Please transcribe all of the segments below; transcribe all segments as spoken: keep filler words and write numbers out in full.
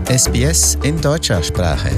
S B S in deutscher Sprache.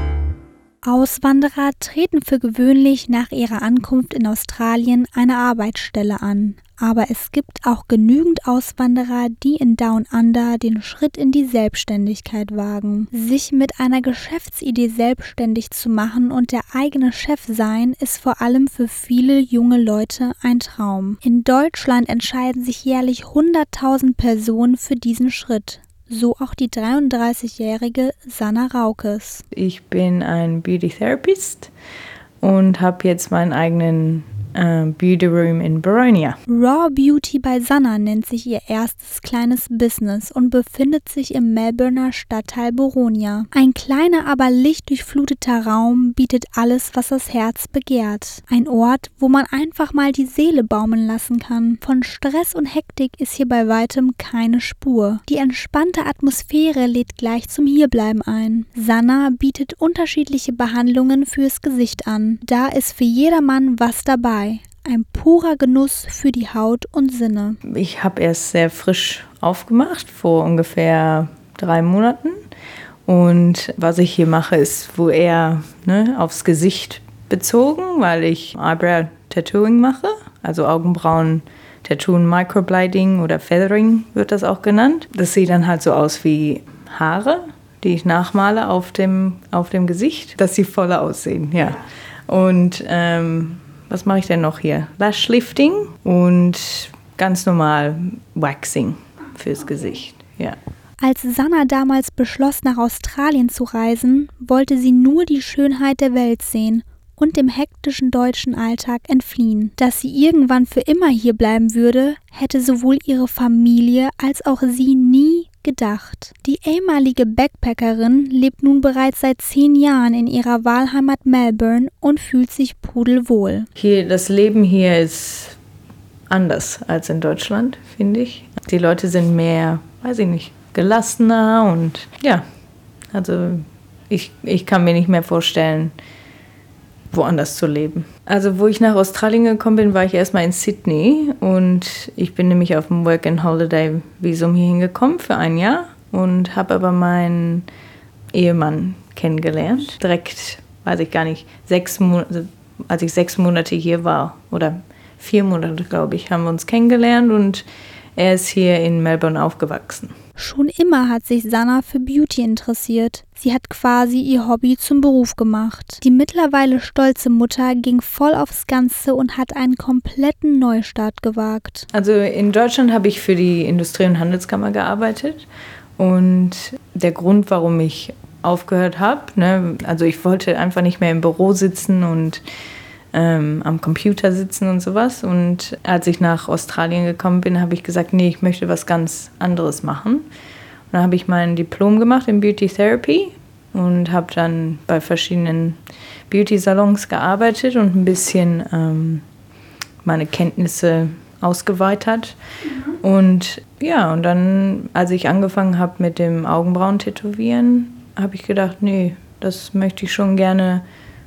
Auswanderer treten für gewöhnlich nach ihrer Ankunft in Australien eine Arbeitsstelle an. Aber es gibt auch genügend Auswanderer, die in Down Under den Schritt in die Selbstständigkeit wagen. Sich mit einer Geschäftsidee selbstständig zu machen und der eigene Chef sein, ist vor allem für viele junge Leute ein Traum. In Deutschland entscheiden sich jährlich hunderttausend Personen für diesen Schritt. So auch die dreiunddreißigjährige Sanna Raukes. Ich bin ein Beauty Therapist und habe jetzt meinen eigenen äh, Beauty Room in Boronia. Raw Beauty bei Sanna nennt sich ihr erstes kleines Business und befindet sich im Melbourner Stadtteil Boronia. Ein kleiner, aber lichtdurchfluteter Raum bietet alles, was das Herz begehrt. Ein Ort, wo man einfach mal die Seele baumeln lassen kann. Von Stress und Hektik ist hier bei weitem keine Spur. Die entspannte Atmosphäre lädt gleich zum Hierbleiben ein. Sanna bietet unterschiedliche Behandlungen fürs Gesicht an. Da ist für jedermann was dabei. Ein purer Genuss für die Haut und Sinne. Ich habe erst sehr frisch aufgemacht, vor ungefähr drei Monaten. Und was ich hier mache, ist wohl eher ne, aufs Gesicht bezogen, weil ich Eyebrow-Tattooing mache, also Augenbrauen Tattooing, Microblading oder Feathering wird das auch genannt. Das sieht dann halt so aus wie Haare, die ich nachmale auf dem, auf dem Gesicht, dass sie voller aussehen, ja. Und ähm, was mache ich denn noch hier? Lashlifting und ganz normal Waxing fürs Gesicht, ja. Als Sanna damals beschloss, nach Australien zu reisen, wollte sie nur die Schönheit der Welt sehen und dem hektischen deutschen Alltag entfliehen. Dass sie irgendwann für immer hier bleiben würde, hätte sowohl ihre Familie als auch sie nie gedacht. Die ehemalige Backpackerin lebt nun bereits seit zehn Jahren in ihrer Wahlheimat Melbourne und fühlt sich pudelwohl. Hier, das Leben hier ist anders als in Deutschland, finde ich. Die Leute sind mehr, weiß ich nicht, gelassener und ja, also ich, ich kann mir nicht mehr vorstellen, woanders zu leben. Also wo ich nach Australien gekommen bin, war ich erstmal in Sydney und ich bin nämlich auf dem Work-and-Holiday-Visum hier hingekommen für ein Jahr und habe aber meinen Ehemann kennengelernt. Direkt, weiß ich gar nicht, sechs Monate, als ich sechs Monate hier war oder vier Monate, glaube ich, haben wir uns kennengelernt und er ist hier in Melbourne aufgewachsen. Schon immer hat sich Sanna für Beauty interessiert. Sie hat quasi ihr Hobby zum Beruf gemacht. Die mittlerweile stolze Mutter ging voll aufs Ganze und hat einen kompletten Neustart gewagt. Also in Deutschland habe ich für die Industrie- und Handelskammer gearbeitet und der Grund, warum ich aufgehört habe, ne, also ich wollte einfach nicht mehr im Büro sitzen und Ähm, am Computer sitzen und sowas. Und als ich nach Australien gekommen bin, habe ich gesagt, nee, ich möchte was ganz anderes machen. Und dann habe ich mein Diplom gemacht in Beauty Therapy und habe dann bei verschiedenen Beauty-Salons gearbeitet und ein bisschen ähm, meine Kenntnisse ausgeweitet. Mhm. Und ja, und dann, als ich angefangen habe mit dem Augenbrauen-Tätowieren, habe ich gedacht, nee, das möchte ich schon gerne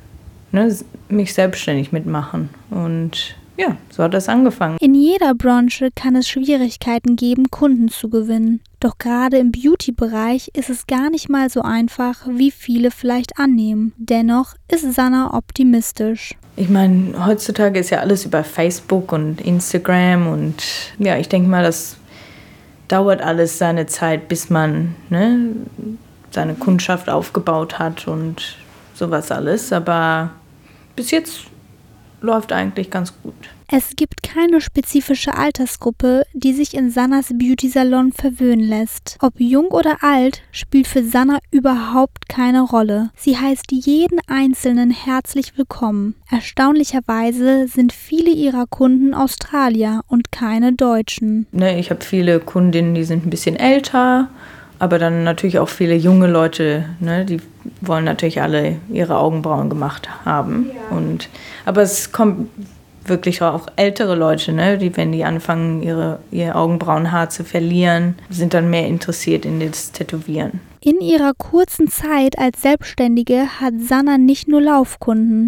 Ne, mich selbstständig mitmachen. Und ja, so hat das angefangen. In jeder Branche kann es Schwierigkeiten geben, Kunden zu gewinnen. Doch gerade im Beauty-Bereich ist es gar nicht mal so einfach, wie viele vielleicht annehmen. Dennoch ist Sanna optimistisch. Ich meine, heutzutage ist ja alles über Facebook und Instagram und ja, ich denke mal, das dauert alles seine Zeit, bis man ne, seine Kundschaft aufgebaut hat und sowas alles, aber bis jetzt läuft eigentlich ganz gut. Es gibt keine spezifische Altersgruppe, die sich in Sannas Beauty-Salon verwöhnen lässt. Ob jung oder alt, spielt für Sanna überhaupt keine Rolle. Sie heißt jeden Einzelnen herzlich willkommen. Erstaunlicherweise sind viele ihrer Kunden Australier und keine Deutschen. Ne, ich habe viele Kundinnen, die sind ein bisschen älter, aber dann natürlich auch viele junge Leute, ne, die wollen natürlich alle ihre Augenbrauen gemacht haben. Ja. Und, aber es kommt wirklich auch ältere Leute, ne, die, wenn die anfangen, ihre, ihr Augenbrauenhaar zu verlieren, sind dann mehr interessiert in das Tätowieren. In ihrer kurzen Zeit als Selbstständige hat Sanna nicht nur Laufkunden.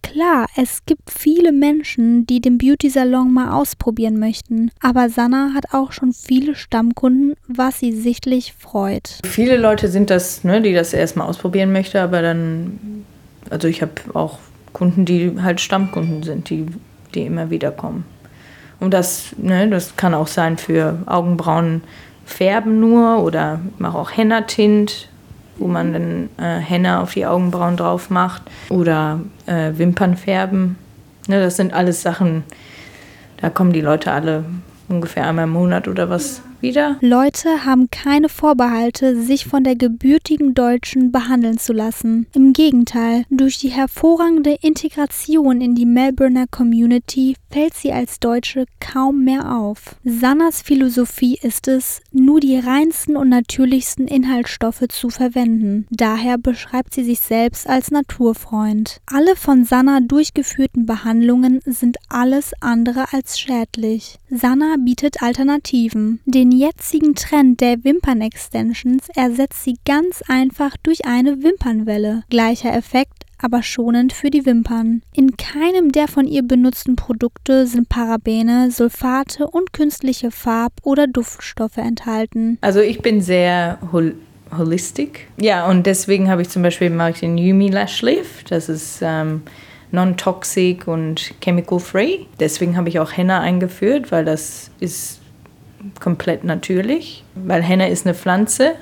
Klar, es gibt viele Menschen, die den Beauty-Salon mal ausprobieren möchten, aber Sanna hat auch schon viele Stammkunden, was sie sichtlich freut. Viele Leute sind das, ne, die das erstmal ausprobieren möchten, aber dann, also ich habe auch Kunden, die halt Stammkunden sind, die, die immer wieder kommen. Und das, ne, das kann auch sein für Augenbrauen färben nur oder ich mache auch Henna-Tint, wo man dann äh, Henna auf die Augenbrauen drauf macht oder äh, Wimpern färben. Ne, das sind alles Sachen, da kommen die Leute alle ungefähr einmal im Monat oder was wieder. Leute haben keine Vorbehalte, sich von der gebürtigen Deutschen behandeln zu lassen. Im Gegenteil, durch die hervorragende Integration in die Melbourner Community fällt sie als Deutsche kaum mehr auf. Sannas Philosophie ist es, nur die reinsten und natürlichsten Inhaltsstoffe zu verwenden. Daher beschreibt sie sich selbst als Naturfreund. Alle von Sanna durchgeführten Behandlungen sind alles andere als schädlich. Sanna bietet Alternativen. Den jetzigen Trend der Wimpern-Extensions ersetzt sie ganz einfach durch eine Wimpernwelle. Gleicher Effekt, aber schonend für die Wimpern. In keinem der von ihr benutzten Produkte sind Parabene, Sulfate und künstliche Farb- oder Duftstoffe enthalten. Also ich bin sehr hol- holistic. Ja, und deswegen habe ich zum Beispiel mache ich den Yumi Lash Lift. Das ist ähm, non-toxic und chemical-free. Deswegen habe ich auch Henna eingeführt, weil das ist komplett natürlich. Weil Henna ist eine Pflanze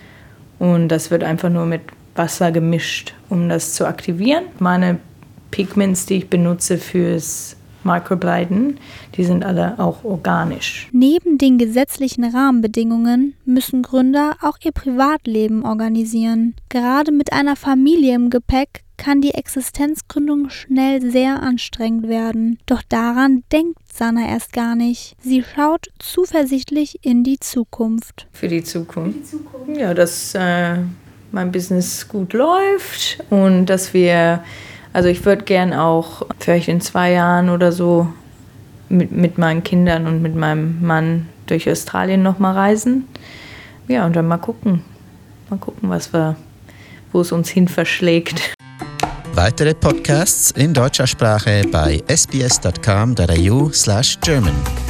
und das wird einfach nur mit Wasser gemischt, um das zu aktivieren. Meine Pigments, die ich benutze fürs Microbleiden, die sind alle auch organisch. Neben den gesetzlichen Rahmenbedingungen müssen Gründer auch ihr Privatleben organisieren. Gerade mit einer Familie im Gepäck kann die Existenzgründung schnell sehr anstrengend werden. Doch daran denkt Sanna erst gar nicht. Sie schaut zuversichtlich in die Zukunft. Für die Zukunft? Für die Zukunft. Ja, dass äh, mein Business gut läuft und dass wir, also ich würde gern auch vielleicht in zwei Jahren oder so mit, mit meinen Kindern und mit meinem Mann durch Australien nochmal reisen. Ja, und dann mal gucken. Mal gucken, was wir, wo es uns hin verschlägt. Weitere Podcasts in deutscher Sprache bei sbs dot com dot a u slash German.